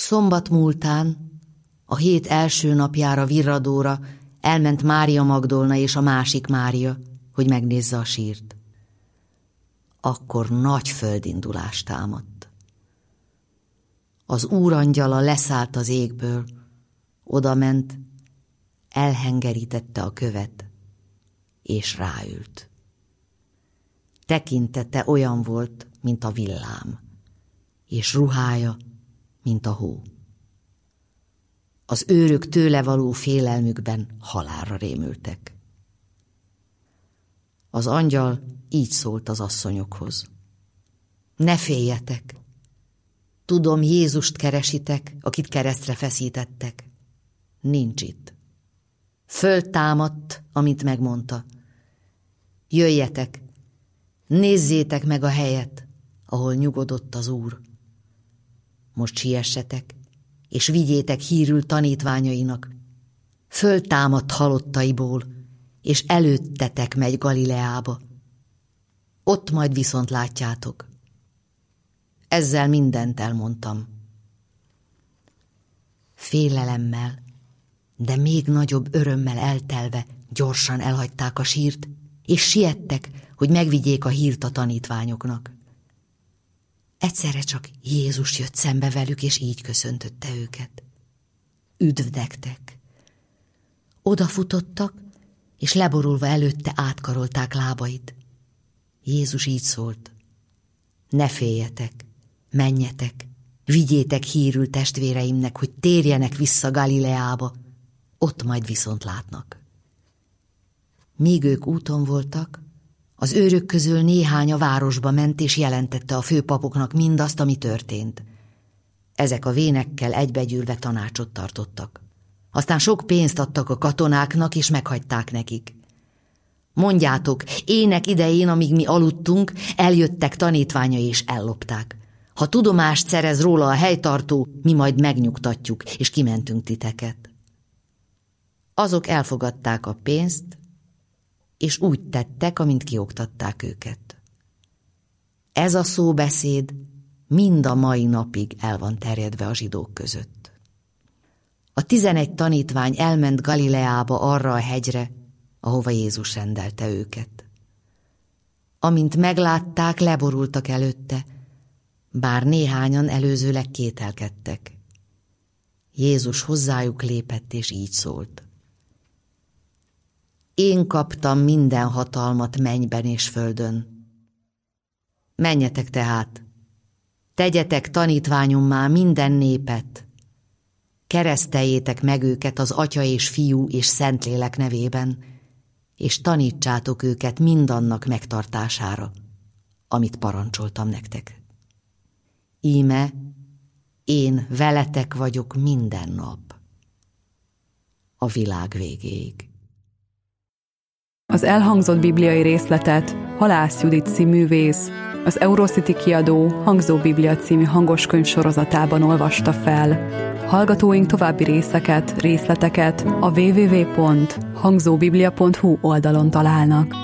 Szombat múltán, a hét első napjára, virradóra elment Mária Magdolna és a másik Mária, hogy megnézze a sírt. Akkor nagy földindulás támadt. Az úrangyala leszállt az égből, odament, elhengerítette a követ, és ráült. Tekintete olyan volt, mint a villám, és ruhája, mint a hó. Az őrök tőle való félelmükben halálra rémültek. Az angyal így szólt az asszonyokhoz. Ne féljetek! Tudom, Jézust keresitek, akit keresztre feszítettek. Nincs itt. Föltámadt, amit megmondta. Jöjjetek, nézzétek meg a helyet, ahol nyugodott az Úr. Most siessetek, és vigyétek hírül tanítványainak. Föltámadt halottaiból, és előttetek megy Galileába. Ott majd viszont látjátok. Ezzel mindent elmondtam. Félelemmel, de még nagyobb örömmel eltelve gyorsan elhagyták a sírt, és siettek, hogy megvigyék a hírt a tanítványoknak. Egyszerre csak Jézus jött szembe velük, és így köszöntötte őket. Üdv nektek! Odafutottak, és leborulva előtte átkarolták lábait. Jézus így szólt. Ne féljetek, menjetek, vigyétek hírül testvéreimnek, hogy térjenek vissza Galileába, ott majd viszont látnak. Míg ők úton voltak, az őrök közül néhány a városba ment, és jelentette a főpapoknak mindazt, ami történt. Ezek a vénekkel egybegyűlve tanácsot tartottak. Aztán sok pénzt adtak a katonáknak, és meghagyták nekik. Mondjátok, ének idején, amíg mi aludtunk, eljöttek tanítványai, és ellopták. Ha tudomást szerez róla a helytartó, mi majd megnyugtatjuk, és kimentünk titeket. Azok elfogadták a pénzt, és úgy tettek, amint kioktatták őket. Ez a szóbeszéd mind a mai napig el van terjedve a zsidók között. A 11 tanítvány elment Galileába, arra a hegyre, ahova Jézus rendelte őket. Amint meglátták, leborultak előtte, bár néhányan előzőleg kételkedtek. Jézus hozzájuk lépett, és így szólt. Én kaptam minden hatalmat mennyben és földön. Menjetek tehát, tegyetek tanítványommá minden népet, kereszteljétek meg őket az Atya és Fiú és Szentlélek nevében, és tanítsátok őket mindannak megtartására, amit parancsoltam nektek. Íme, én veletek vagyok minden nap, a világ végéig. Az elhangzott bibliai részletet Halász Judit színművész az Eurocity kiadó Hangzó Biblia című hangoskönyv sorozatában olvasta fel. Hallgatóink további részleteket a www.hangzóbiblia.hu oldalon találnak.